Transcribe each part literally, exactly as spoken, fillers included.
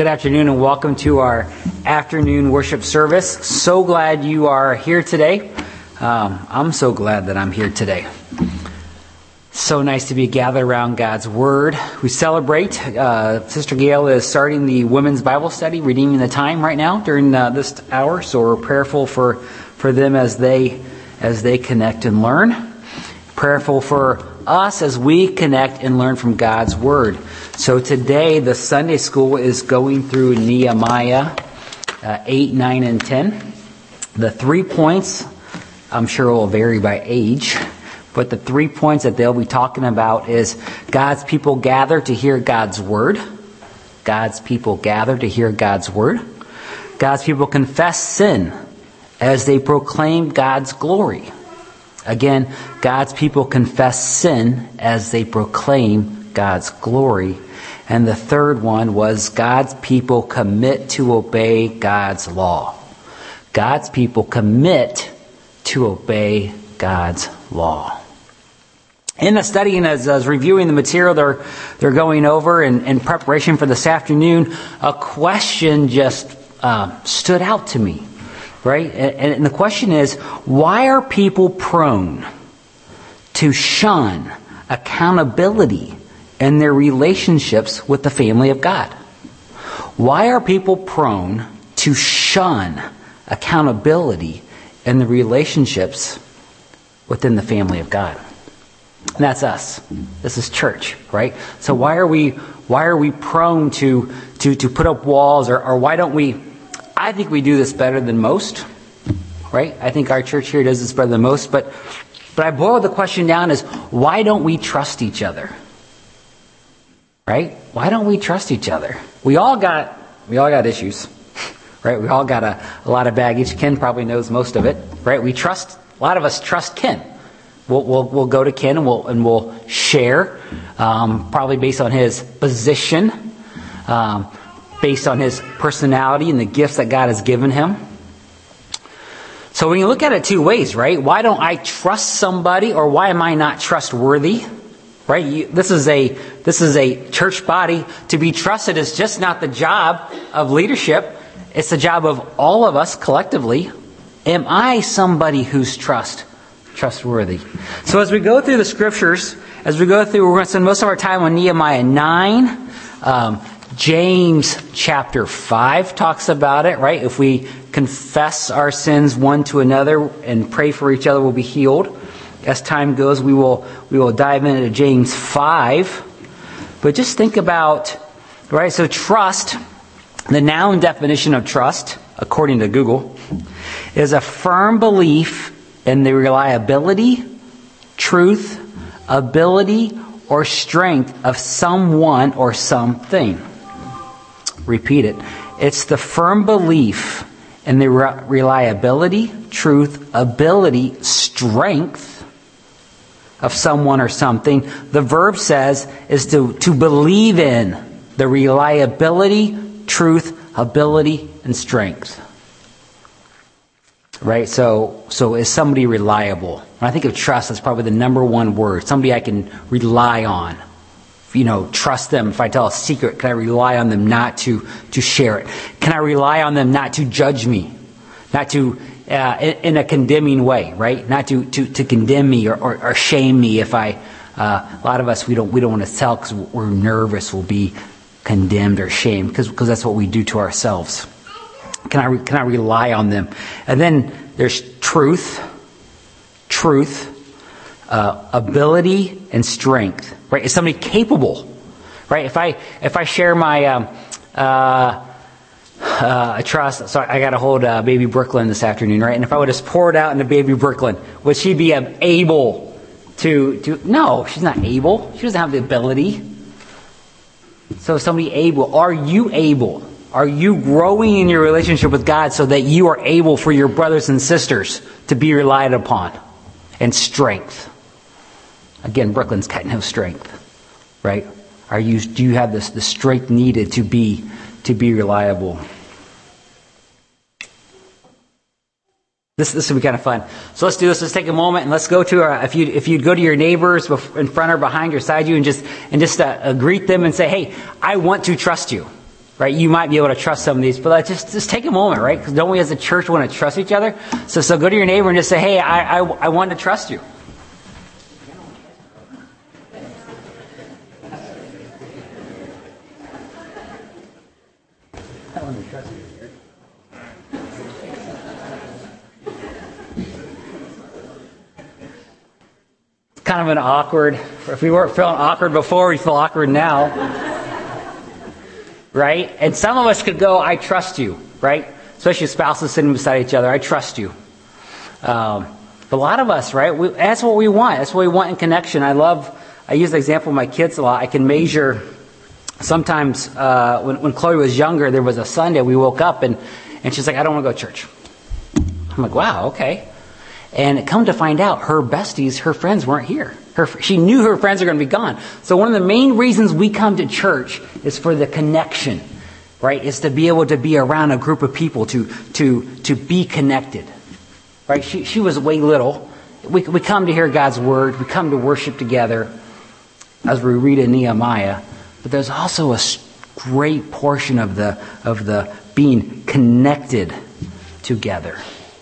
Good afternoon and welcome to our afternoon worship service. So glad you are here today. Um, I'm so glad that I'm here today. So nice to be gathered around God's Word. We celebrate. Uh, Sister Gail is starting the women's Bible study, Redeeming the Time, right now during uh, this hour. So we're prayerful for, for them as they as they connect and learn. Prayerful for us as we connect and learn from God's Word. So today the Sunday school is going through Nehemiah uh, eight, nine, and ten. The three points, I'm sure will vary by age, but the three points that they'll be talking about is God's people gather to hear God's Word. God's people gather to hear God's Word. God's people confess sin as they proclaim God's glory. Again, God's people confess sin as they proclaim God's glory. And the third one was God's people commit to obey God's law. God's people commit to obey God's law. In the study and as, as reviewing the material they're, they're going over in, in preparation for this afternoon, a question just uh, stood out to me. Right? And, and the question is, why are people prone to shun accountability in their relationships with the family of God? Why are people prone to shun accountability in the relationships within the family of God? And that's us. This is church, right? So why are we why are we prone to to to put up walls, or, or why don't we? I think we do this better than most, right? I think our church here does this better than most, but but I boil the question down as, why don't we trust each other? Right? Why don't we trust each other? We all got we all got issues, right? We all got a, a lot of baggage. Ken probably knows most of it, right? We trust, a lot of us trust Ken. We'll we'll, we'll go to Ken and we'll and we'll share, um, probably based on his position, um, based on his personality and the gifts that God has given him. So we can look at it two ways, right? Why don't I trust somebody, or why am I not trustworthy? Right? You, this is a this is a church body. To be trusted is just not the job of leadership. It's the job of all of us collectively. Am I somebody who's trust trustworthy? So as we go through the scriptures, as we go through, we're going to spend most of our time on Nehemiah nine. Um, James chapter five talks about it, right? If we confess our sins one to another and pray for each other, we'll be healed. As time goes, we will we will dive into James five. But just think about, right? So trust, the noun definition of trust, according to Google, is a firm belief in the reliability, truth, ability, or strength of someone or something. Repeat it. It's the firm belief in the re- reliability, truth, ability, strength of someone or something. The verb says is to, to believe in the reliability, truth, ability, and strength. Right? So, so is somebody reliable? When I think of trust, that's probably the number one word. Somebody I can rely on. You know, trust them. If I tell a secret, can I rely on them not to, to share it? Can I rely on them not to judge me? Not to, uh, in, in a condemning way, right? Not to, to, to condemn me or, or, or shame me if I, uh, a lot of us, we don't, we don't want to tell because we're nervous we'll be condemned or shamed, because, because that's what we do to ourselves. Can I, can I rely on them? And then there's truth, truth, uh, ability, and strength. Right? Is somebody capable? Right? If I if I share my um, uh, uh, trust, so I got to hold uh, baby Brooklyn this afternoon, right? And if I would just pour it out into baby Brooklyn, would she be um, able to to? No, she's not able. She doesn't have the ability. So is somebody able? Are you able? Are you growing in your relationship with God so that you are able for your brothers and sisters to be relied upon? And strength. Again, Brooklyn's got no strength, right? Are you? Do you have this the strength needed to be to be reliable? This this will be kind of fun. So let's do this. Let's take a moment and let's go to our. If you if you'd go to your neighbors in front or behind or side you and just and just uh, greet them and say, "Hey, I want to trust you." right? You might be able to trust some of these, but let's just, just take a moment, right? Because don't we as a church want to trust each other? So, so go to your neighbor and just say, hey, I, I, I want to trust you. I want to trust you. Kind of an awkward, if we weren't feeling awkward before, we feel awkward now. Right? And some of us could go, I trust you, right? Especially spouses sitting beside each other, I trust you. Um, but a lot of us, right, we, that's what we want. That's what we want in connection. I love, I use the example of my kids a lot. I can measure, sometimes uh, when, when Chloe was younger, there was a Sunday we woke up and, and she's like, I don't want to go to church. I'm like, wow, okay. And come to find out, her besties, her friends weren't here. Her, she knew her friends are going to be gone. So one of the main reasons we come to church is for the connection, right? Is to be able to be around a group of people, to to to be connected, right? She she was way little. We we come to hear God's word. We come to worship together, as we read in Nehemiah. But there's also a great portion of the of the being connected together.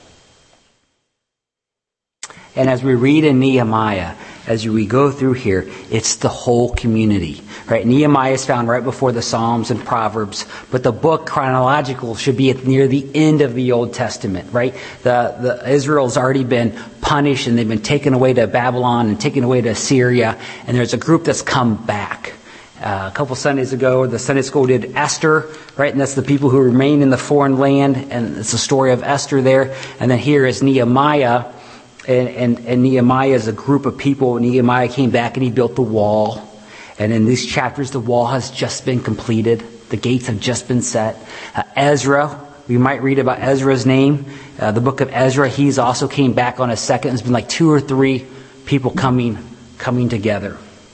And as we read in Nehemiah, as we go through here, it's the whole community, right? Nehemiah is found right before the Psalms and Proverbs, but the book chronological should be at near the end of the Old Testament, right? The, the Israel's already been punished and they've been taken away to Babylon and taken away to Assyria, and there's a group that's come back. Uh, a couple Sundays ago, the Sunday school did Esther, right? And that's the people who remain in the foreign land, and it's the story of Esther there. And then here is Nehemiah. And, and, and Nehemiah is a group of people. Nehemiah came back and he built the wall. And in these chapters, the wall has just been completed. The gates have just been set. Uh, Ezra, we might read about Ezra's name. Uh, the book of Ezra, he's also came back on a second. It's been like two or three people coming, coming together.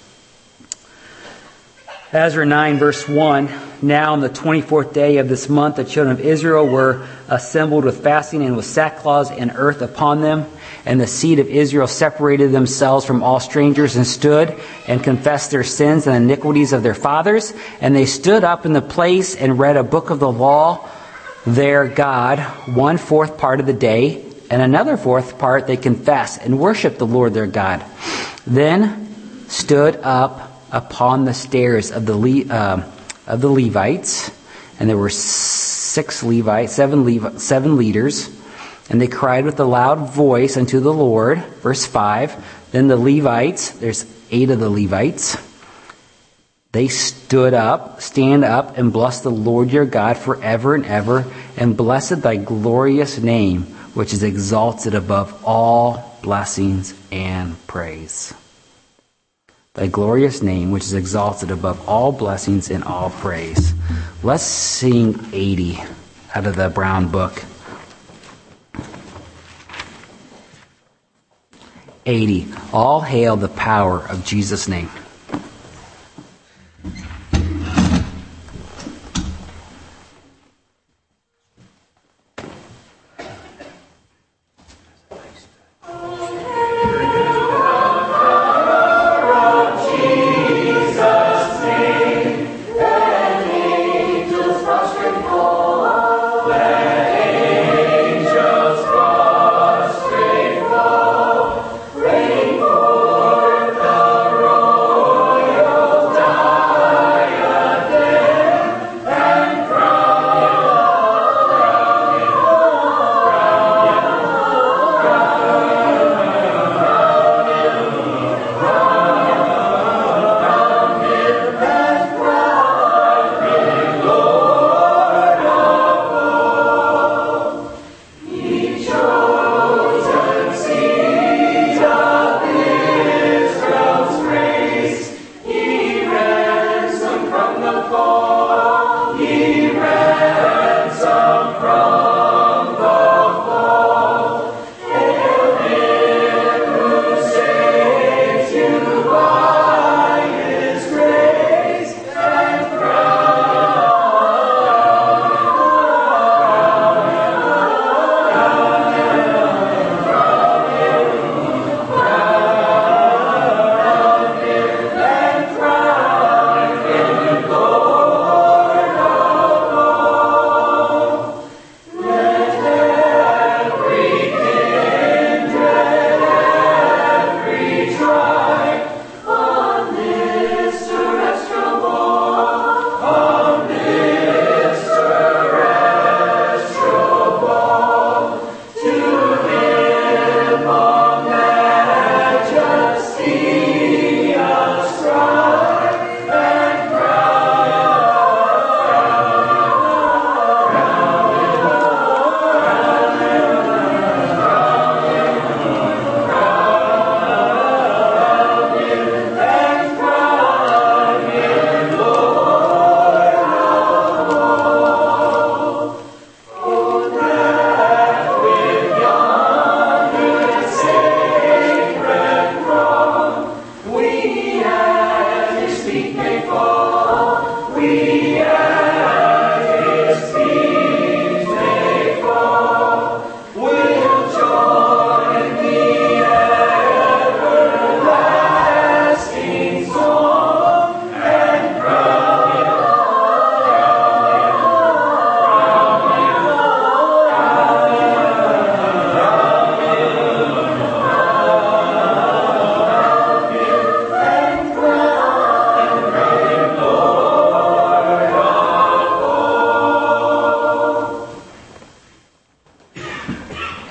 Ezra nine verse one, now on the twenty-fourth day of this month, the children of Israel were assembled with fasting and with sackcloth and earth upon them. And the seed of Israel separated themselves from all strangers and stood and confessed their sins and iniquities of their fathers. And they stood up in the place and read a book of the law, their God, one fourth part of the day. And another fourth part they confessed and worshiped the Lord their God. Then stood up upon the stairs of the Le- uh, of the Levites, and there were six Levites, seven Levi- seven leaders, and they cried with a loud voice unto the Lord. Verse five. Then the Levites, there's eight of the Levites, they stood up, stand up, and bless the Lord your God forever and ever, and blessed thy glorious name, which is exalted above all blessings and praise. Thy glorious name, which is exalted above all blessings and all praise. Let's sing eighty out of the Brown Book. eighty. All hail the power of Jesus' name. Rain for the road.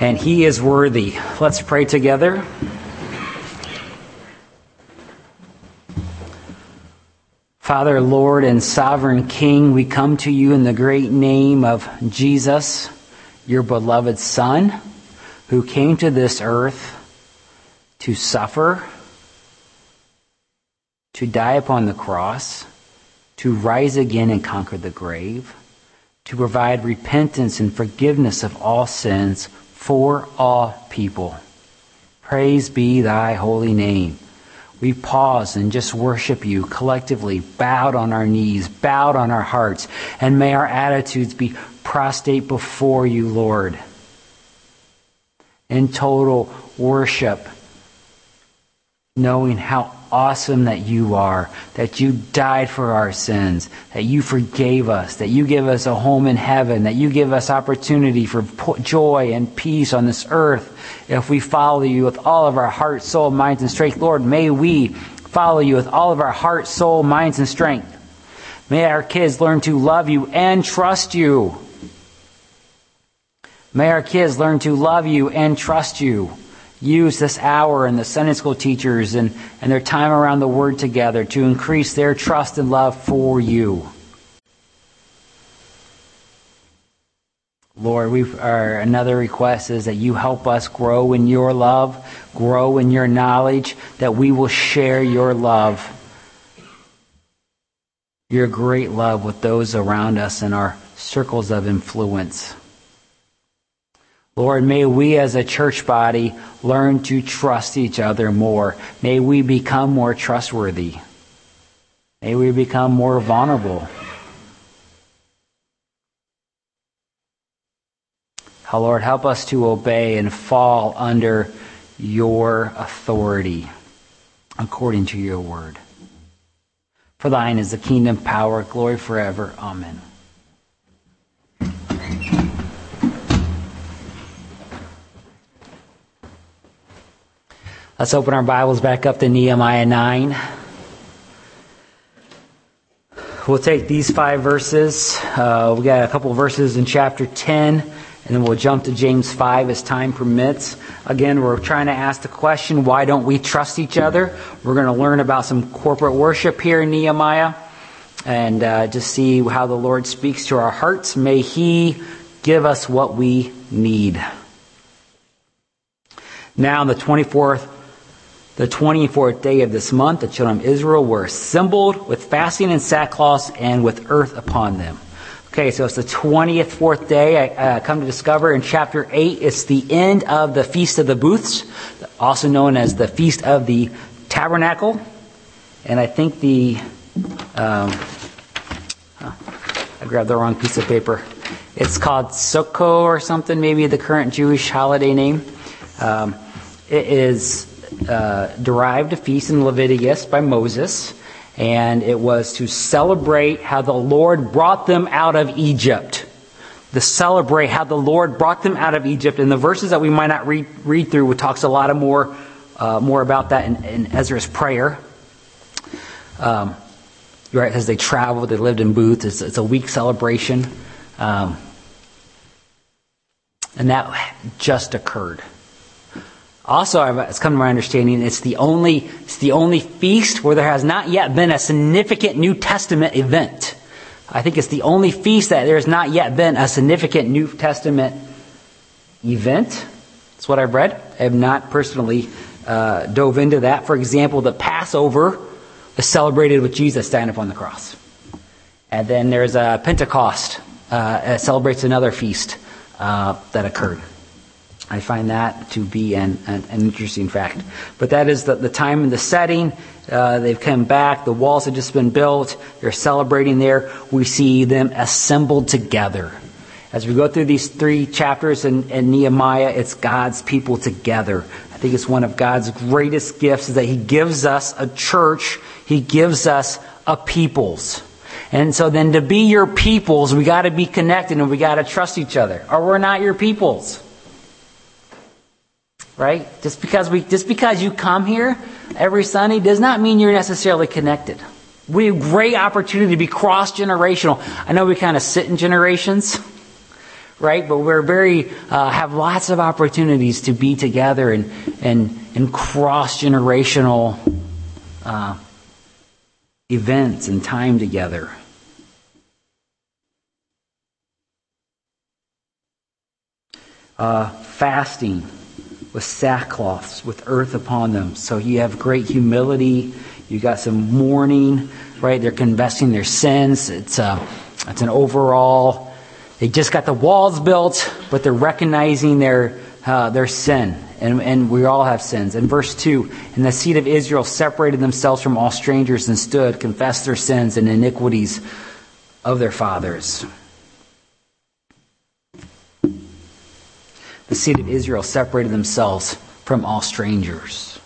and He is worthy. Let's pray together. Father, Lord, and Sovereign King, we come to you in the great name of Jesus, your beloved Son, who came to this earth to suffer, to die upon the cross, to rise again and conquer the grave, to provide repentance and forgiveness of all sins for all people. Praise be thy holy name. We pause and just worship you collectively, bowed on our knees, bowed on our hearts, and may our attitudes be prostrate before you, Lord, in total worship, knowing how awesome that you are, that you died for our sins, that you forgave us, that you give us a home in heaven, that you give us opportunity for joy and peace on this earth if we follow you with all of our heart, soul, minds, and strength. Lord, may we follow you with all of our heart, soul, minds, and strength. May our kids learn to love you and trust you. May our kids learn to love you and trust you. Use this hour and the Sunday school teachers and, and their time around the Word together to increase their trust and love for you. Lord, we our another request is that you help us grow in your love, grow in your knowledge, that we will share your love, your great love with those around us in our circles of influence. Lord, may we as a church body learn to trust each other more. May we become more trustworthy. May we become more vulnerable. Oh, Lord, help us to obey and fall under your authority according to your word. For thine is the kingdom, power, glory forever. Amen. Let's open our Bibles back up to Nehemiah nine. We'll take these five verses. Uh, we got a couple of verses in chapter ten, and then we'll jump to James five as time permits. Again, we're trying to ask the question, why don't we trust each other? We're going to learn about some corporate worship here in Nehemiah and uh, just see how the Lord speaks to our hearts. May He give us what we need. Now, on the twenty-fourth The twenty-fourth day of this month, the children of Israel were assembled with fasting and sackcloth and with earth upon them. Okay, so it's the twenty-fourth day. I uh, come to discover in chapter eight, it's the end of the Feast of the Booths, also known as the Feast of the Tabernacle. And I think the, um, oh, I grabbed the wrong piece of paper. It's called Sukkot or something, maybe the current Jewish holiday name. Um, it is Uh, derived a feast in Leviticus by Moses, and it was to celebrate how the Lord brought them out of Egypt. To celebrate how the Lord brought them out of Egypt. And the verses that we might not read, read through, it talks a lot of more, uh, more about that in, in Ezra's prayer. Um, right, as they traveled, they lived in booths. It's, it's a week celebration, um, and that just occurred. Also, it's come to my understanding, it's the only it's the only feast where there has not yet been a significant New Testament event. I think it's the only feast that there has not yet been a significant New Testament event. That's what I've read. I have not personally uh, dove into that. For example, the Passover is celebrated with Jesus dying upon the cross. And then there's a Pentecost. Uh, it celebrates another feast uh, that occurred. I find that to be an, an, an interesting fact. But that is the, the time and the setting. Uh, they've come back. The walls have just been built. They're celebrating there. We see them assembled together. As we go through these three chapters in, in Nehemiah, it's God's people together. I think it's one of God's greatest gifts is that He gives us a church. He gives us a peoples. And so then to be your peoples, we got to be connected and we got to trust each other. Or we're not your peoples. Right? Just because we, just because you come here every Sunday does not mean you're necessarily connected. We have great opportunity to be cross-generational. I know we kind of sit in generations, right? But we're very, uh, have lots of opportunities to be together and, and, and cross-generational uh, events and time together. Uh, fasting with sackcloths, with earth upon them. So you have great humility. You got some mourning, right? They're confessing their sins. It's a, it's an overall. They just got the walls built, but they're recognizing their uh, their sin, and and we all have sins. In verse two, and the seed of Israel separated themselves from all strangers and stood, confessed their sins and iniquities of their fathers. The seed of Israel separated themselves from all strangers.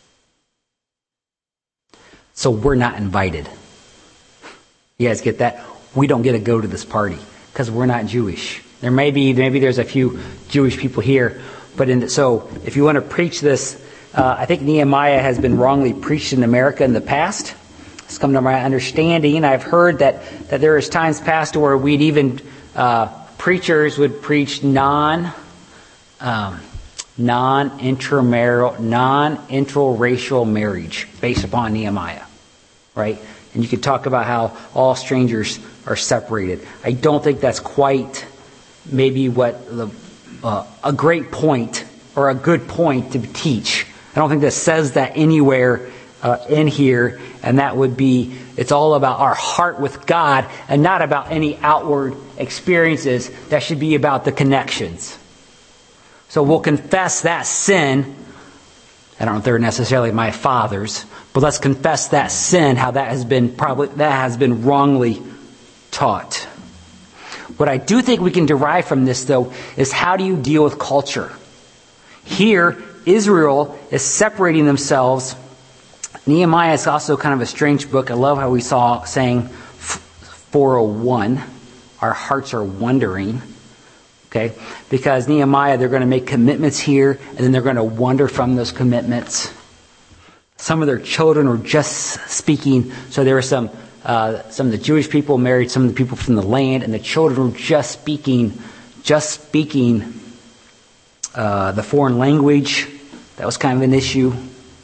So we're not invited. You guys get that? We don't get to go to this party because we're not Jewish. There may be, maybe there's a few Jewish people here, but in the, so if you want to preach this, uh, I think Nehemiah has been wrongly preached in America in the past. It's come to my understanding. I've heard that that there is times past where we'd even uh, preachers would preach non. Um, non-intramarital, non-interracial marriage based upon Nehemiah, right? And you could talk about how all strangers are separated. I don't think that's quite maybe what the, uh, a great point or a good point to teach. I don't think that says that anywhere uh, in here, and that would be, it's all about our heart with God and not about any outward experiences. That should be about the connections. So we'll confess that sin. I don't know if they're necessarily my fathers, but let's confess that sin, how that has been probably that has been wrongly taught. What I do think we can derive from this, though, is how do you deal with culture? Here, Israel is separating themselves. Nehemiah is also kind of a strange book. I love how we saw saying four oh one, our hearts are wondering. Okay, because Nehemiah, they're going to make commitments here, and then they're going to wander from those commitments. Some of their children were just speaking, so there were some uh, some of the Jewish people married some of the people from the land, and the children were just speaking, just speaking uh, the foreign language. That was kind of an issue.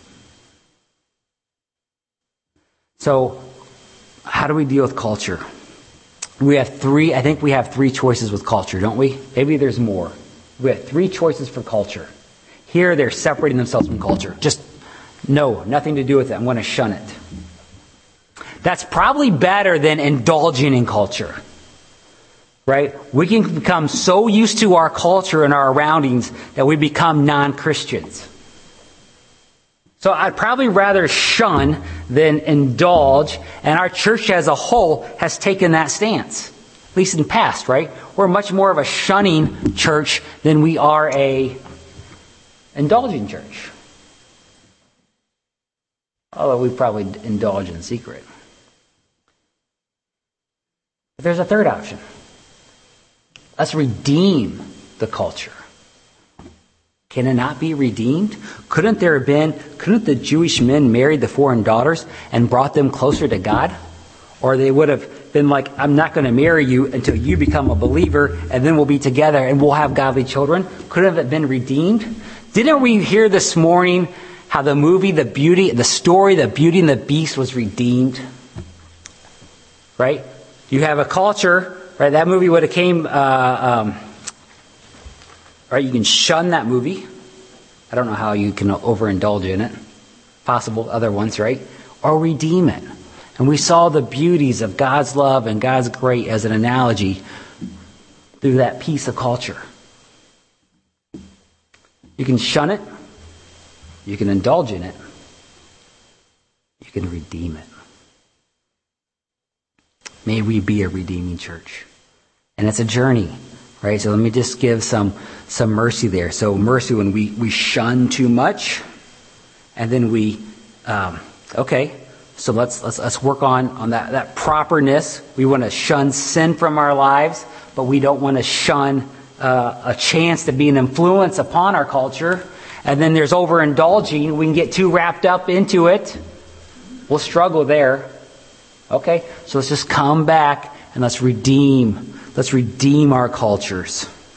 So, how do we deal with culture? We have three, I think we have three choices with culture, don't we? Maybe there's more. We have three choices for culture. Here they're separating themselves from culture. Just, no, nothing to do with it. I'm going to shun it. That's probably better than indulging in culture. Right? We can become so used to our culture and our surroundings that we become non-Christians. So I'd probably rather shun than indulge, and our church as a whole has taken that stance, at least in the past, right? We're much more of a shunning church than we are a indulging church. Although we probably indulge in secret. But there's a third option. Let's redeem the culture. Can it not be redeemed? Couldn't there have been, couldn't the Jewish men marry the foreign daughters and brought them closer to God? Or they would have been like, I'm not going to marry you until you become a believer, and then we'll be together and we'll have godly children. Couldn't it have been redeemed? Didn't we hear this morning how the movie, the beauty, the story, the Beauty and the Beast was redeemed? Right? You have a culture, right? That movie would have came, uh, um, right, you can shun that movie. I don't know how you can overindulge in it. Possible other ones, right? Or redeem it. And we saw the beauties of God's love and God's grace as an analogy through that piece of culture. You can shun it. You can indulge in it. You can redeem it. May we be a redeeming church. And it's a journey. Right, so let me just give some some mercy there. So mercy when we, we shun too much, and then we, um, okay, so let's let's let's work on on that that properness. We want to shun sin from our lives, but we don't want to shun uh, a chance to be an influence upon our culture. And then there's overindulging. We can get too wrapped up into it. We'll struggle there. Okay, so let's just come back and let's redeem. Let's redeem our cultures.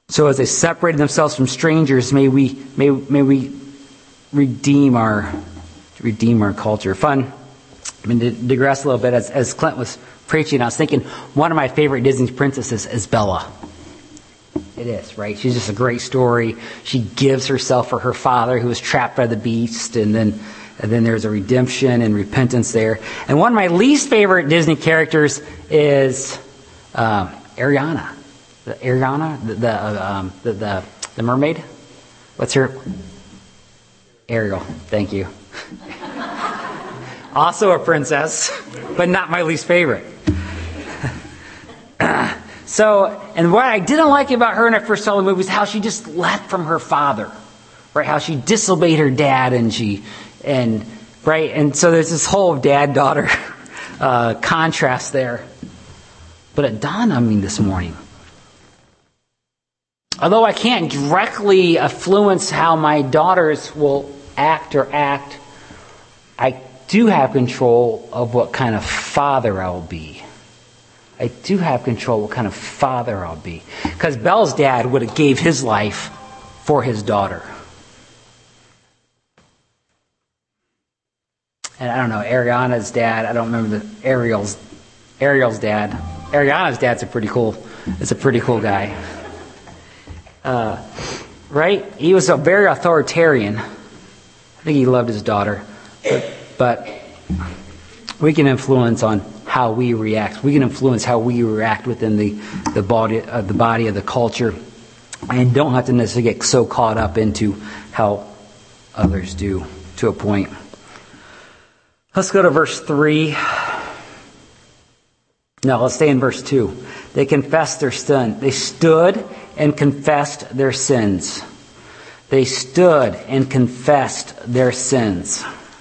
So as they separated themselves from strangers, may we may may we redeem our redeem our culture. Fun. I mean, to digress a little bit, as as Clint was preaching, I was thinking one of my favorite Disney princesses is Bella. It is, right? She's just a great story. She gives herself for her father who was trapped by the beast, and then and then there's a redemption and repentance there. And one of my least favorite Disney characters is um, Ariana. The Ariana, the the, uh, um, the the the mermaid. What's her? Ariel. Thank you. Also a princess, but not my least favorite. So, and what I didn't like about her when I first saw the movie was how she just left from her father, right? How she disobeyed her dad, and she, and right, and so there's this whole dad-daughter uh, contrast there. But it dawned on me this morning. Although I can't directly influence how my daughters will act or act, I do have control of what kind of father I will be. I do have control what kind of father I'll be. Because Belle's dad would have gave his life for his daughter. And I don't know, Ariana's dad, I don't remember the Ariel's Ariel's dad. Ariana's dad's a pretty cool, is a pretty cool guy. Uh, right? He was a very authoritarian. I think he loved his daughter. But, but we can influence on how we react. We can influence how we react within the, the body uh, the body of the culture, and don't have to necessarily get so caught up into how others do to a point. Let's go to verse three. No, let's stay in verse two. They confessed their sin. They stood and confessed their sins. They stood and confessed their sins.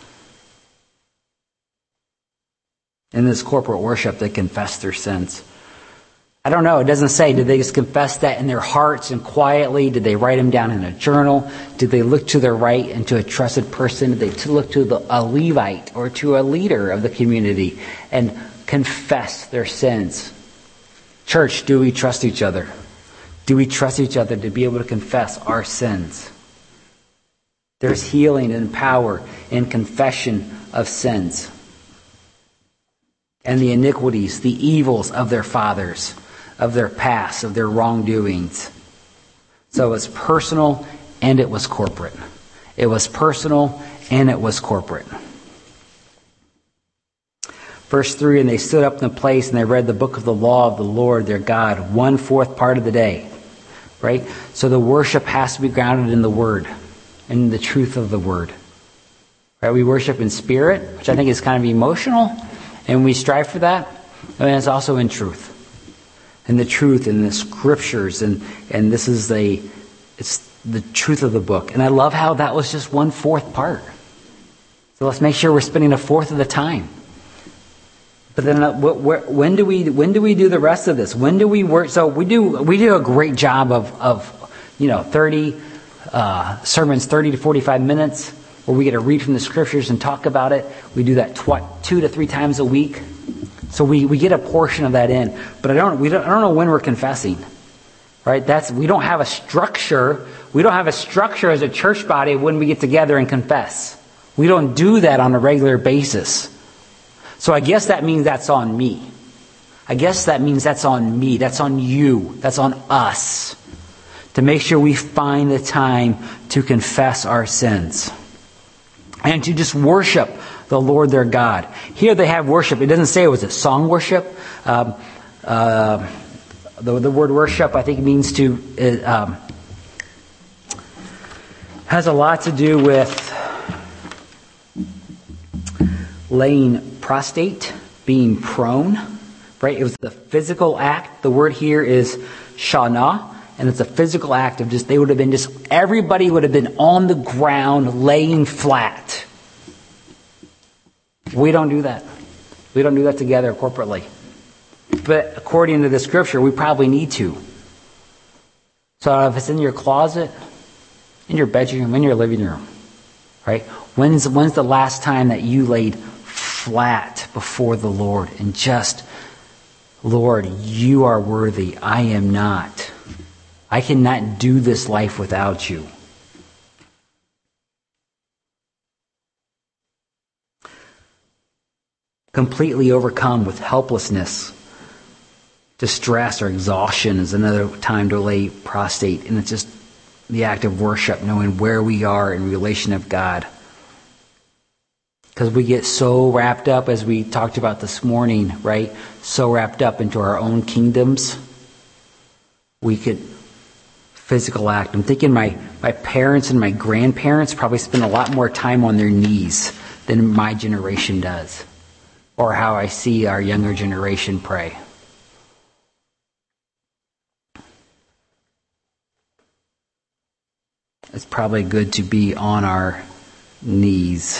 In this corporate worship, they confessed their sins. I don't know. It doesn't say. Did they just confess that in their hearts and quietly? Did they write them down in a journal? Did they look to their right and to a trusted person? Did they look to the, a Levite or to a leader of the community and confess their sins? Church, do we trust each other? Do we trust each other to be able to confess our sins? There's healing and power in confession of sins. And the iniquities, the evils of their fathers, of their past, of their wrongdoings. So it was personal and it was corporate. It was personal and it was corporate. Verse three, and they stood up in the place and they read the book of the law of the Lord their God, one fourth part of the day. Right? So the worship has to be grounded in the Word, in the truth of the Word. Right? We worship in spirit, which I think is kind of emotional. And we strive for that, and it's also in truth. And the truth in the scriptures, and, and this is the, it's the truth of the book. And I love how that was just one fourth part. So let's make sure we're spending a fourth of the time. But then uh, wh- wh- when do we when do we do the rest of this? When do we work? So we do we do a great job of of you know thirty uh, sermons, thirty to forty-five minutes. Where we get to read from the scriptures and talk about it. We do that tw- two to three times a week. So we, we get a portion of that in. But I don't we don't I don't know when we're confessing. Right? That's we don't have a structure. We don't have a structure as a church body when we get together and confess. We don't do that on a regular basis. So I guess that means that's on me. I guess that means that's on me. That's on you. That's on us. To make sure we find the time to confess our sins. And to just worship the Lord their God. Here they have worship. It doesn't say it was a song worship. Um, uh, the, the word worship, I think, means to... It, um, has a lot to do with laying prostrate, being prone. Right? It was the physical act. The word here is shana. And it's a physical act of just, they would have been just, everybody would have been on the ground laying flat. We don't do that. We don't do that together corporately. But according to the scripture, we probably need to. So if it's in your closet, in your bedroom, in your living room, right? When's, when's the last time that you laid flat before the Lord and just, Lord, you are worthy. I am not. I cannot do this life without you. Completely overcome with helplessness, distress, or exhaustion is another time to lay prostrate. And it's just the act of worship, knowing where we are in relation of God. Because we get so wrapped up, as we talked about this morning, right? So wrapped up into our own kingdoms. We could physical act. I'm thinking my, my parents and my grandparents probably spend a lot more time on their knees than my generation does. Or how I see our younger generation pray. It's probably good to be on our knees.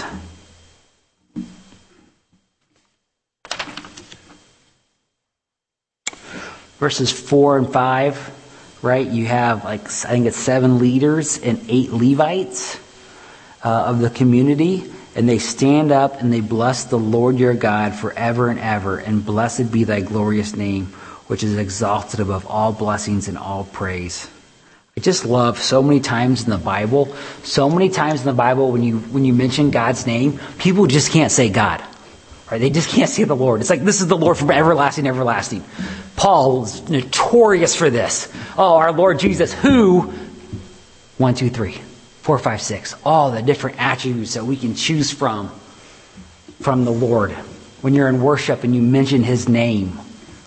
Verses four and five, right? You have, like, I think it's seven leaders and eight Levites uh, of the community. And they stand up and they bless the Lord your God forever and ever. And blessed be thy glorious name, which is exalted above all blessings and all praise. I just love so many times in the Bible, so many times in the Bible when you when you mention God's name, people just can't say God. Right? They just can't say the Lord. It's like, this is the Lord from everlasting, everlasting. Paul is notorious for this. Oh, our Lord Jesus, who? One, two, three. Four, five, six. All the different attributes that we can choose from, from the Lord. When you're in worship and you mention His name.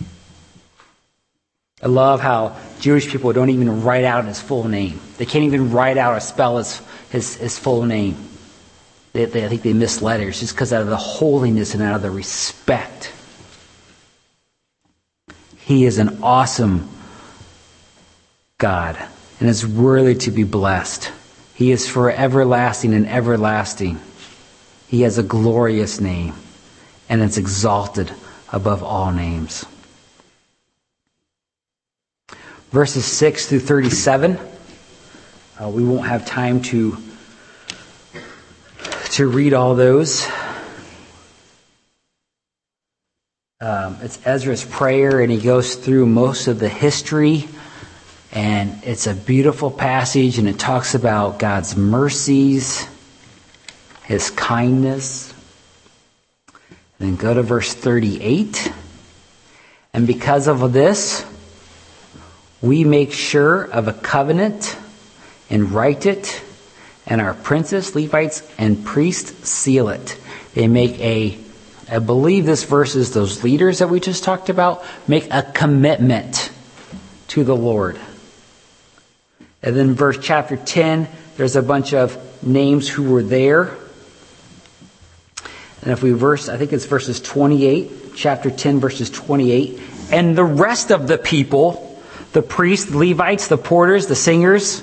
I love how Jewish people don't even write out His full name. They can't even write out or spell His, his, his full name. They, they, I think they miss letters just because out of the holiness and out of the respect. He is an awesome God and is worthy to be blessed. He is for everlasting and everlasting. He has a glorious name, and it's exalted above all names. Verses six through thirty-seven. Uh, we won't have time to, to read all those. Um, it's Ezra's prayer, and he goes through most of the history. And it's a beautiful passage, and it talks about God's mercies, His kindness. And then go to verse thirty-eight. And because of this, we make sure of a covenant and write it, and our princes, Levites, and priests seal it. They make a, I believe this verse is those leaders that we just talked about, make a commitment to the Lord. And then verse chapter ten, there's a bunch of names who were there. And if we verse, I think it's verses twenty-eight, chapter ten, verses twenty-eight. And the rest of the people, the priests, the Levites, the porters, the singers,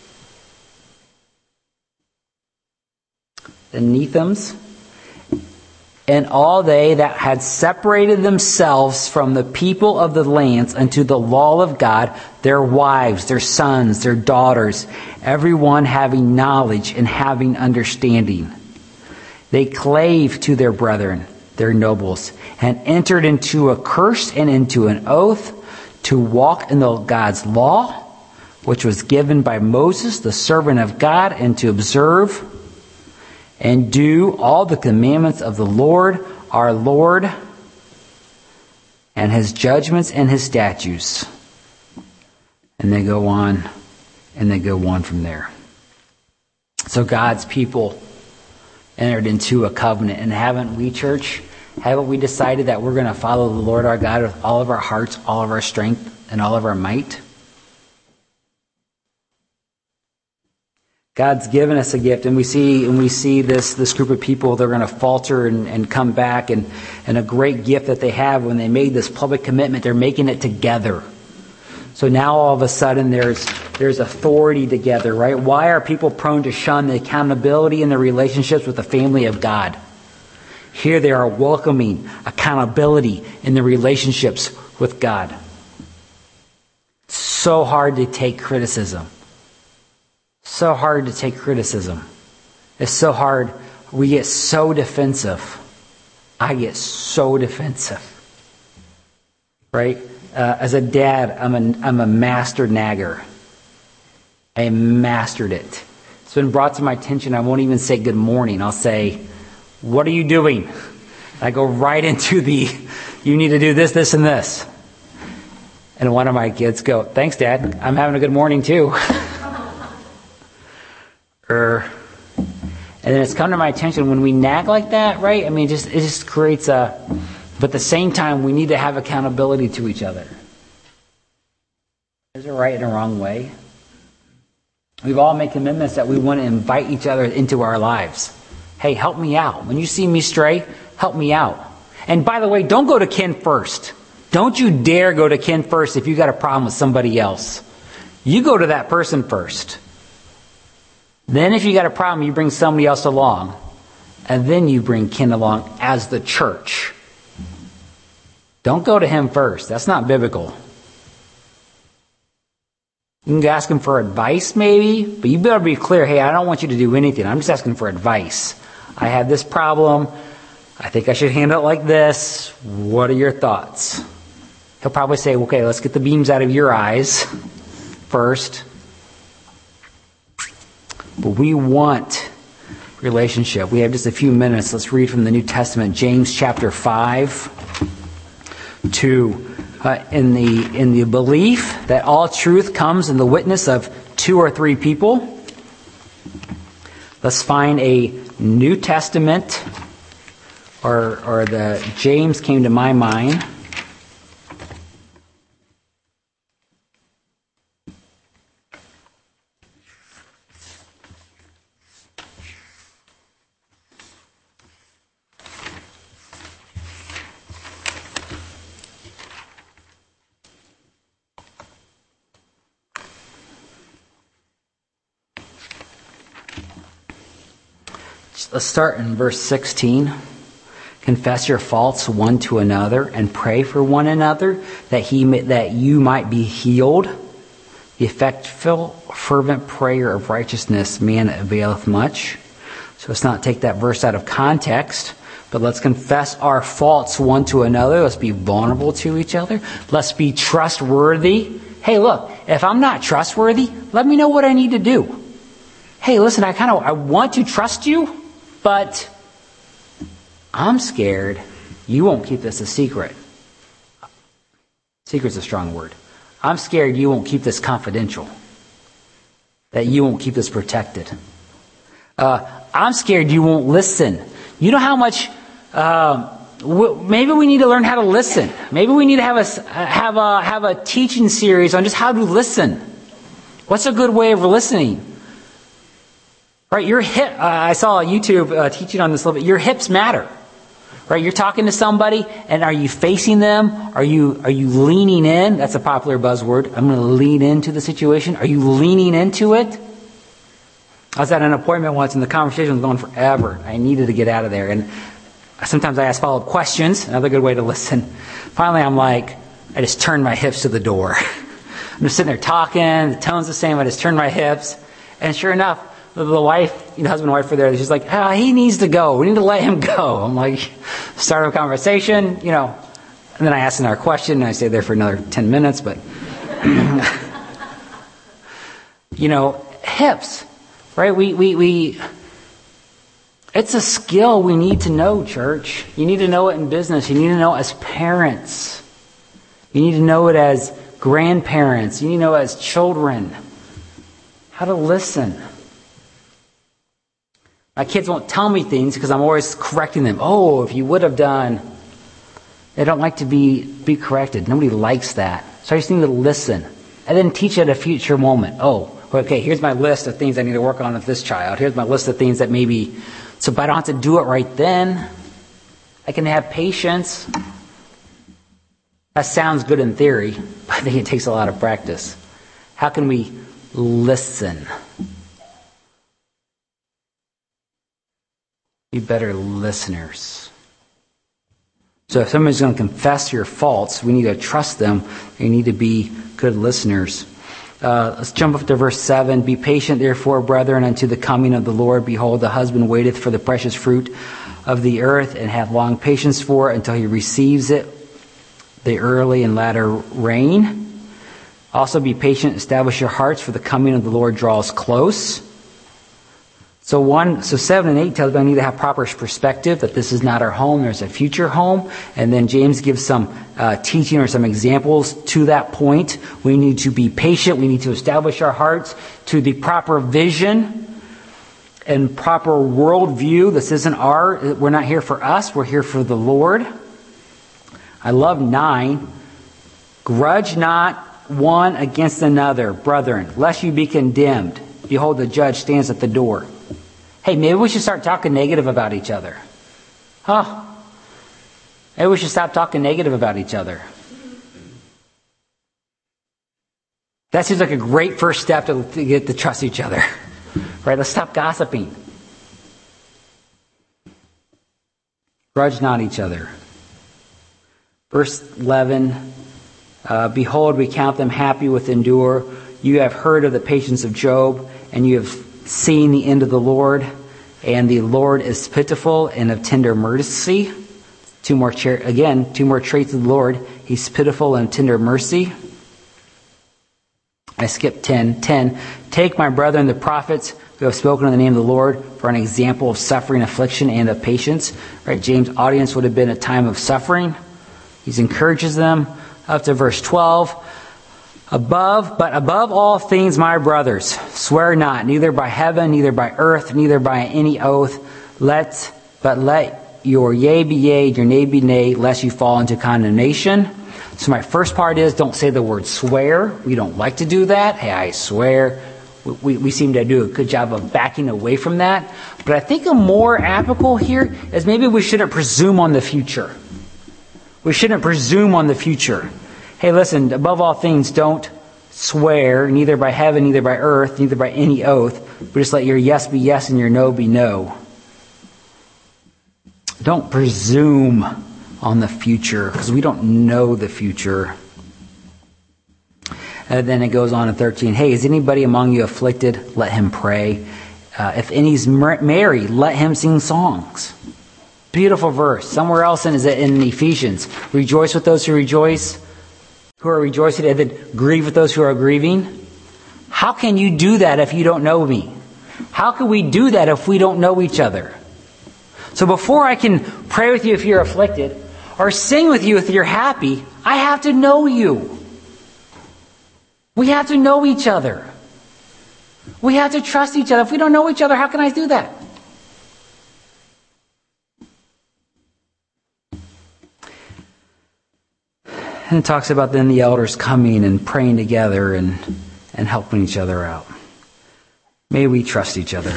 the Nethims, and all they that had separated themselves from the people of the lands unto the law of God, their wives, their sons, their daughters, everyone having knowledge and having understanding. They clave to their brethren, their nobles, and entered into a curse and into an oath to walk in the God's law, which was given by Moses, the servant of God, and to observe and do all the commandments of the Lord, our Lord, and His judgments and His statutes. And they go on, and they go on from there. So God's people entered into a covenant. And haven't we, church, haven't we decided that we're going to follow the Lord our God with all of our hearts, all of our strength, and all of our might? God's given us a gift, and we see and we see this this group of people, they're going to falter and, and come back, and, and a great gift that they have when they made this public commitment, they're making it together. So now all of a sudden there's there's authority together, right? Why are people prone to shun the accountability in their relationships with the family of God? Here they are welcoming accountability in their relationships with God. It's so hard to take criticism. So hard to take criticism. It's so hard. We get so defensive. I get so defensive. Right? Uh, as a dad, I'm a, I'm a master nagger. I mastered it. It's been brought to my attention. I won't even say good morning. I'll say, what are you doing? I go right into the, you need to do this, this, and this. And one of my kids go, thanks, Dad. I'm having a good morning, too. er, and then it's come to my attention when we nag like that, right? I mean, it just, it just creates a... But at the same time, we need to have accountability to each other. There's a right and a wrong way. We've all made commitments that we want to invite each other into our lives. Hey, help me out. When you see me stray, help me out. And by the way, don't go to Ken first. Don't you dare go to Ken first if you got a problem with somebody else. You go to that person first. Then if you got a problem, you bring somebody else along. And then you bring Ken along as the church. Don't go to him first. That's not biblical. You can ask him for advice maybe, but you better be clear, hey, I don't want you to do anything. I'm just asking for advice. I have this problem. I think I should handle it like this. What are your thoughts? He'll probably say, okay, let's get the beams out of your eyes first. But we want relationship. We have just a few minutes. Let's read from the New Testament, James chapter five. To uh, in the in the belief that all truth comes in the witness of two or three people. Let's find a New Testament, or or the James came to my mind. Let's start in verse sixteen. Confess your faults one to another and pray for one another that he may, that you might be healed. The effectual, fervent prayer of righteousness, man, availeth much. So let's not take that verse out of context, but let's confess our faults one to another. Let's be vulnerable to each other. Let's be trustworthy. Hey, look, if I'm not trustworthy, let me know what I need to do. Hey, listen, I kind of I want to trust you. But I'm scared you won't keep this a secret. Secret's a strong word. I'm scared you won't keep this confidential. That you won't keep this protected. Uh, I'm scared you won't listen. You know how much... Uh, w- maybe we need to learn how to listen. Maybe we need to have a, have a, have a teaching series on just how to listen. What's a good way of listening? Right, your hip. Uh, I saw a YouTube uh, teaching on this a little bit. Your hips matter. Right, you're talking to somebody, and are you facing them? Are you are you leaning in? That's a popular buzzword. I'm going to lean into the situation. Are you leaning into it? I was at an appointment once, and the conversation was going forever. I needed to get out of there, and sometimes I ask follow-up questions. Another good way to listen. Finally, I'm like, I just turned my hips to the door. I'm just sitting there talking. The tone's the same. I just turned my hips, and sure enough. The wife, the husband and wife were there. She's like, ah, he needs to go. We need to let him go. I'm like, start a conversation, you know. And then I ask another question, and I stay there for another ten minutes. But, you know, hips, right? We, we, we, it's a skill we need to know, church. You need to know it in business. You need to know it as parents. You need to know it as grandparents. You need to know it as children. How to listen. My kids won't tell me things because I'm always correcting them. Oh, if you would have done. They don't like to be, be corrected. Nobody likes that. So I just need to listen. And then teach at a future moment. Oh, okay, here's my list of things I need to work on with this child. Here's my list of things that maybe... So but I don't have to do it right then. I can have patience. That sounds good in theory, but I think it takes a lot of practice. How can we listen? Be better listeners. So if somebody's going to confess your faults, we need to trust them. You need to be good listeners. Uh, let's jump up to verse seven. Be patient, therefore, brethren, unto the coming of the Lord. Behold, the husband waiteth for the precious fruit of the earth, and hath long patience for it until he receives it, the early and latter rain. Also be patient, establish your hearts, for the coming of the Lord draws close. So one, so seven and eight tells me I need to have proper perspective, that this is not our home, there's a future home. And then James gives some uh, teaching or some examples to that point. We need to be patient, we need to establish our hearts to the proper vision and proper worldview. This isn't our, we're not here for us, we're here for the Lord. I love nine. Grudge not one against another, brethren, lest you be condemned. Behold, the judge stands at the door. Hey, maybe we should start talking negative about each other. Huh? Maybe we should stop talking negative about each other. That seems like a great first step to, to get to trust each other. Right? Let's stop gossiping. Grudge not each other. Verse eleven. Uh, Behold, we count them happy with endure. You have heard of the patience of Job, and you have seen the end of the Lord. And the Lord is pitiful and of tender mercy. Two more, cha- again, two more traits of the Lord. He's pitiful and tender mercy. I skipped ten. ten. Take my brethren, the prophets, who have spoken in the name of the Lord, for an example of suffering, affliction, and of patience. Right? James' audience would have been a time of suffering. He encourages them. Up to verse twelve. Above, but above all things, my brothers, swear not, neither by heaven, neither by earth, neither by any oath. Let, but let your yea be yea, your nay be nay, lest you fall into condemnation. So my first part is, don't say the word swear. We don't like to do that. Hey, I swear. We, we seem to do a good job of backing away from that. But I think a more applicable here is maybe we shouldn't presume on the future. We shouldn't presume on the future. Hey, listen, above all things, don't swear, neither by heaven, neither by earth, neither by any oath, but just let your yes be yes and your no be no. Don't presume on the future, because we don't know the future. And then it goes on in thirteen. Hey, is anybody among you afflicted? Let him pray. Uh, if any's merry, let him sing songs. Beautiful verse. Somewhere else in, is it in Ephesians. Rejoice with those who rejoice, who are rejoicing, and then grieve with those who are grieving. How can you do that if you don't know me? How can we do that if we don't know each other? So before I can pray with you if you're afflicted, or sing with you if you're happy, I have to know you. We have to know each other. We have to trust each other. If we don't know each other, how can I do that? And it talks about then the elders coming and praying together and, and helping each other out. May we trust each other.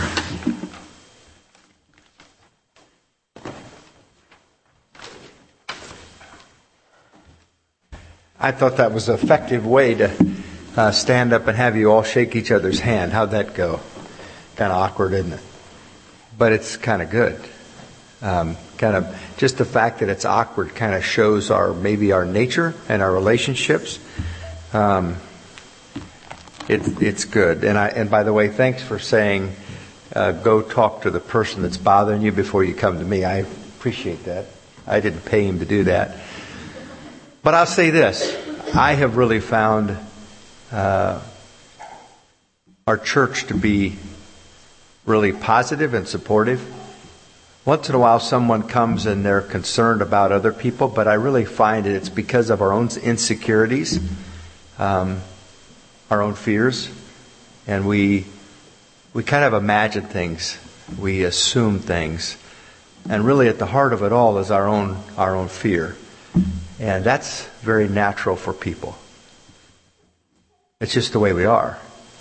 I thought that was an effective way to uh, stand up and have you all shake each other's hand. How'd that go? Kind of awkward, isn't it? But it's kind of good. Um, kind of just the fact that it's awkward kind of shows our maybe our nature and our relationships. Um, it, it's good. And I and by the way, thanks for saying uh, go talk to the person that's bothering you before you come to me. I appreciate that. I didn't pay him to do that. But I'll say this. I have really found uh, our church to be really positive and supportive. Once in a while someone comes and they're concerned about other people, but I really find it, it's because of our own insecurities, um, our own fears, and we we kind of imagine things, we assume things, and really at the heart of it all is our own our own fear, and that's very natural for people. It's just the way we are.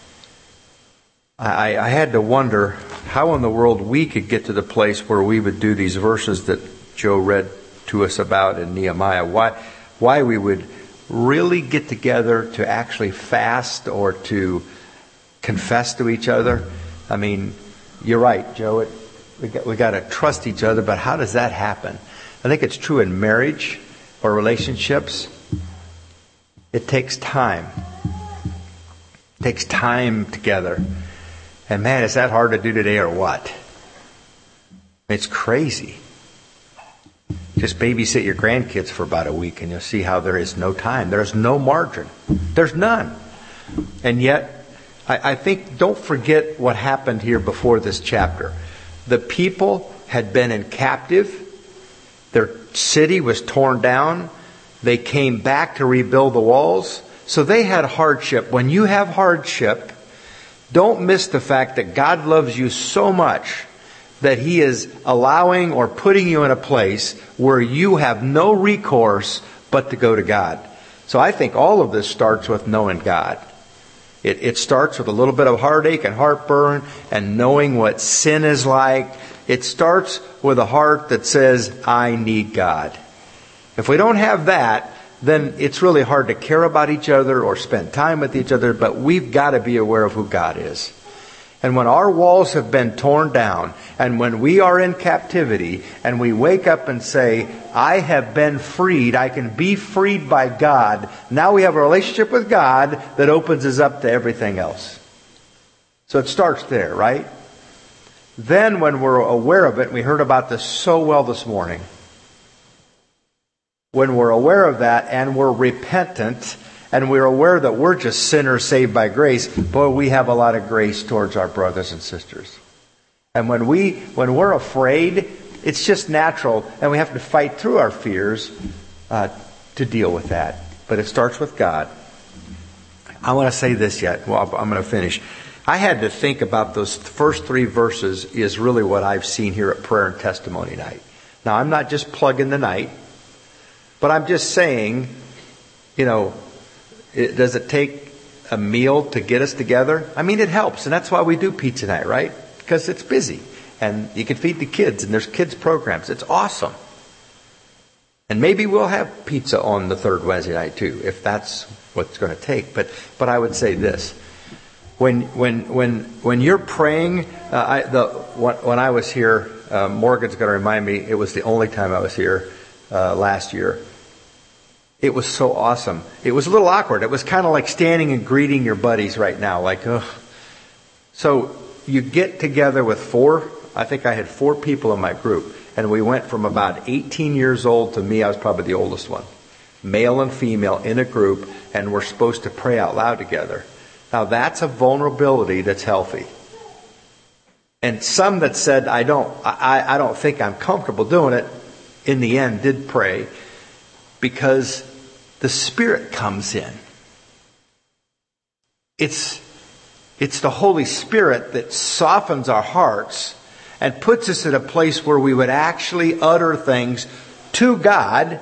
I, I had to wonder how in the world we could get to the place where we would do these verses that Joe read to us about in Nehemiah. Why, why we would really get together to actually fast or to confess to each other. I mean, you're right, Joe. It, we got, we got to trust each other, but how does that happen? I think it's true in marriage or relationships. It takes time. It takes time together. And man, is that hard to do today or what? It's crazy. Just babysit your grandkids for about a week and you'll see how there is no time. There's no margin. There's none. And yet, I, I think, don't forget what happened here before this chapter. The people had been in captive. Their city was torn down. They came back to rebuild the walls. So they had hardship. When you have hardship, don't miss the fact that God loves you so much that He is allowing or putting you in a place where you have no recourse but to go to God. So I think all of this starts with knowing God. It, it starts with a little bit of heartache and heartburn and knowing what sin is like. It starts with a heart that says, I need God. If we don't have that, then it's really hard to care about each other or spend time with each other, but we've got to be aware of who God is. And when our walls have been torn down, and when we are in captivity, and we wake up and say, I have been freed, I can be freed by God, now we have a relationship with God that opens us up to everything else. So it starts there, right? Then when we're aware of it, and we heard about this so well this morning, when we're aware of that and we're repentant and we're aware that we're just sinners saved by grace, boy, we have a lot of grace towards our brothers and sisters. And when we when we're afraid, it's just natural, and we have to fight through our fears uh, to deal with that. But it starts with God. I want to say this yet. Well, I'm going to finish. I had to think about those first three verses is really what I've seen here at Prayer and Testimony Night. Now, I'm not just plugging the night. But I'm just saying, you know, it, does it take a meal to get us together? I mean, it helps. And that's why we do pizza night, right? Because it's busy. And you can feed the kids. And there's kids programs. It's awesome. And maybe we'll have pizza on the third Wednesday night too, if that's what it's going to take. But but I would say this. When when when when you're praying, uh, I, the when, when I was here, uh, Morgan's going to remind me, it was the only time I was here. Uh, last year. It was so awesome. It was a little awkward. It was kind of like standing and greeting your buddies right now. Like, ugh. So you get together with four, I think I had four people in my group. And we went from about eighteen years old to me, I was probably the oldest one. Male and female in a group, and we're supposed to pray out loud together. Now that's a vulnerability that's healthy. And some that said, I don't, I, I don't think I'm comfortable doing it, in the end did pray, because the Spirit comes in. It's, it's the Holy Spirit that softens our hearts and puts us in a place where we would actually utter things to God.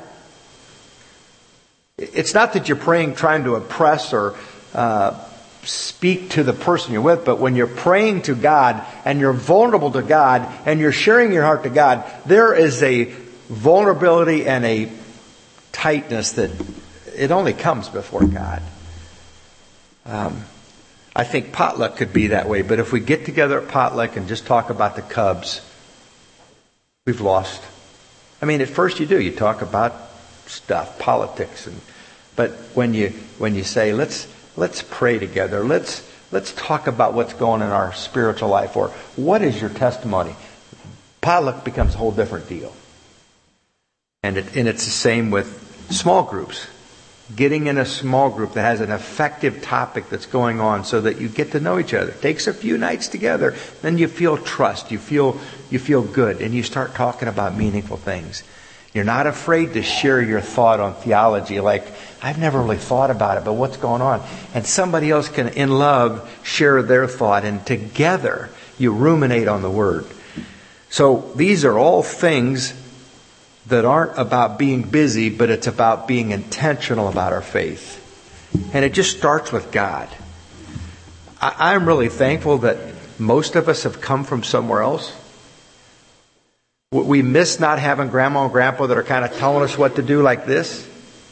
It's not that you're praying trying to impress or uh, speak to the person you're with, but when you're praying to God and you're vulnerable to God and you're sharing your heart to God, there is a vulnerability and a tightness that it only comes before God. Um, I think potluck could be that way, but if we get together at potluck and just talk about the Cubs, we've lost. I mean, at first you do. You talk about stuff, politics, and but when you when you say let's let's pray together, let's let's talk about what's going on in our spiritual life, or what is your testimony, potluck becomes a whole different deal. And, it, and it's the same with small groups. Getting in a small group that has an effective topic that's going on so that you get to know each other. It takes a few nights together. Then you feel trust. You feel, you feel good. And you start talking about meaningful things. You're not afraid to share your thought on theology. Like, I've never really thought about it, but what's going on? And somebody else can, in love, share their thought. And together, you ruminate on the Word. So these are all things that aren't about being busy, but it's about being intentional about our faith. And it just starts with God. I, I'm really thankful that most of us have come from somewhere else. We miss not having grandma and grandpa that are kind of telling us what to do like this.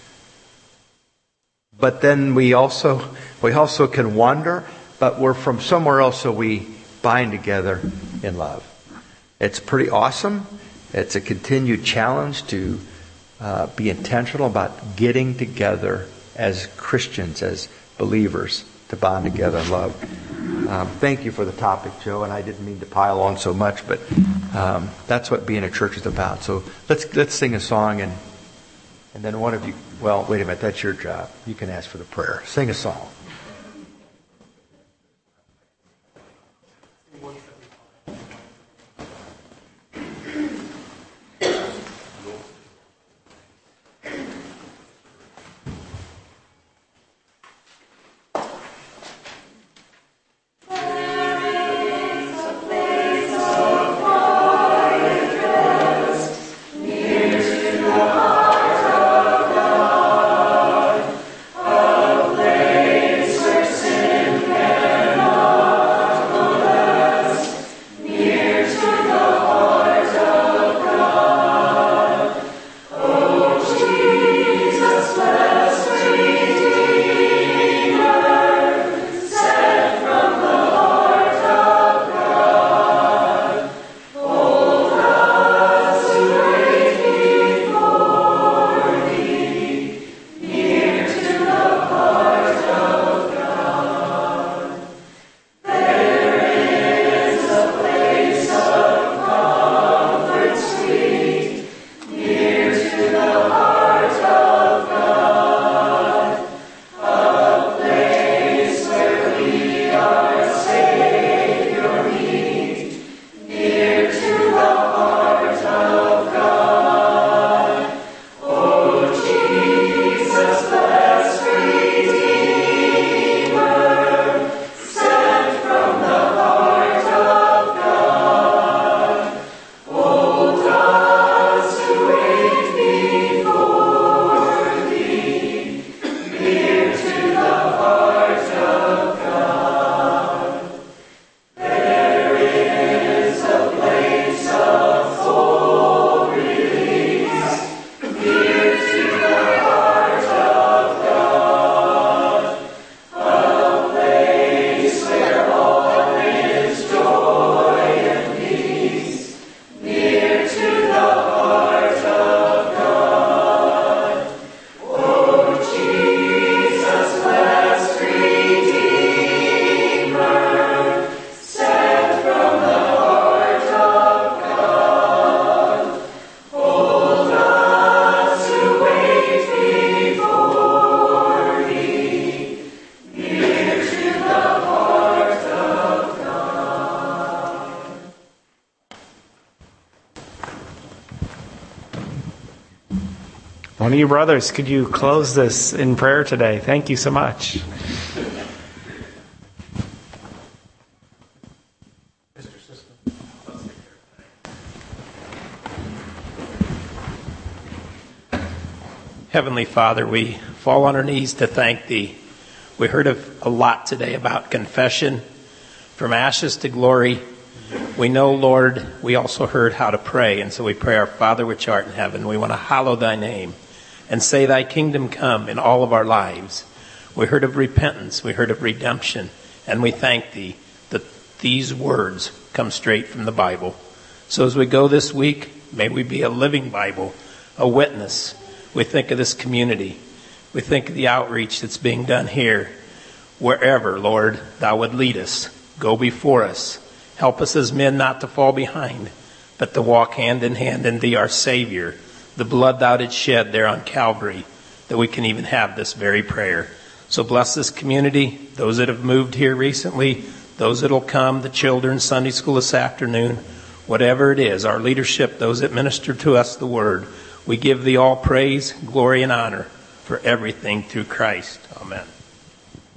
But then we also we also can wonder, but we're from somewhere else, so we bind together in love. It's pretty awesome. It's a continued challenge to uh, be intentional about getting together as Christians, as believers, to bond together in love. Um, thank you for the topic, Joe, and I didn't mean to pile on so much, but um, that's what being a church is about. So let's let's sing a song, and and then one of you, well, wait a minute, that's your job. You can ask for the prayer. Sing a song. One of you brothers, could you close this in prayer today? Thank you so much. Heavenly Father, we fall on our knees to thank Thee. We heard of a lot today about confession, from ashes to glory. We know, Lord, we also heard how to pray, and so we pray, Our Father which art in heaven. We want to hallow Thy name and say Thy kingdom come in all of our lives. We heard of repentance, we heard of redemption, and we thank Thee that these words come straight from the Bible. So as we go this week, may we be a living Bible, a witness. We think of this community. We think of the outreach that's being done here. Wherever, Lord, Thou would lead us, go before us. Help us as men not to fall behind, but to walk hand in hand in Thee, our Savior, the blood Thou didst shed there on Calvary, that we can even have this very prayer. So bless this community, those that have moved here recently, those that will come, the children, Sunday school this afternoon, whatever it is, our leadership, those that minister to us the word. We give Thee all praise, glory, and honor for everything through Christ. Amen.